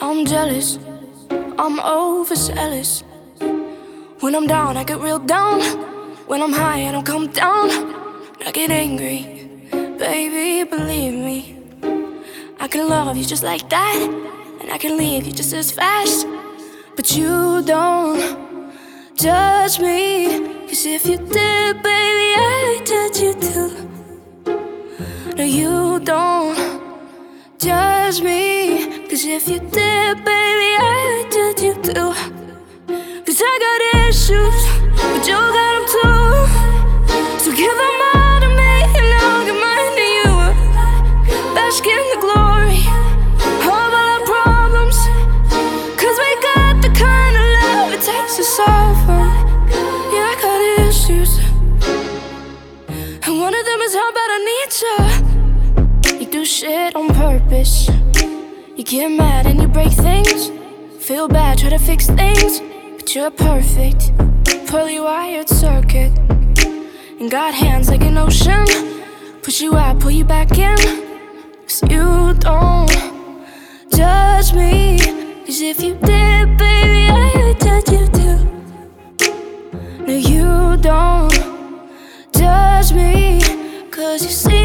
I'm jealous, I'm overzealous. When I'm down, I get real down. When I'm high, I don't come down. I get angry, baby, believe me. I can love you just like that, and I can leave you just as fast. But you don't judge me, 'cause if you did, baby, I'd judge you too. No, you don't judge me, 'cause if you did, baby, I'd judge you too. 'Cause I got issues, but you got them too. So give them all to me, and I'll give mine to you. Bask in the glory of all our problems, 'cause we got the kind of love it takes to solve them. Yeah, I got issues, and one of them is how bad I need you. You do shit on purpose. You get mad and you break things. Feel bad, try to fix things, but you're perfect, poorly wired circuit. And got hands like an ocean. Push you out, pull you back in. 'Cause you don't judge me, 'cause if you did, baby, I'd judge you too. No, you don't judge me, 'cause you see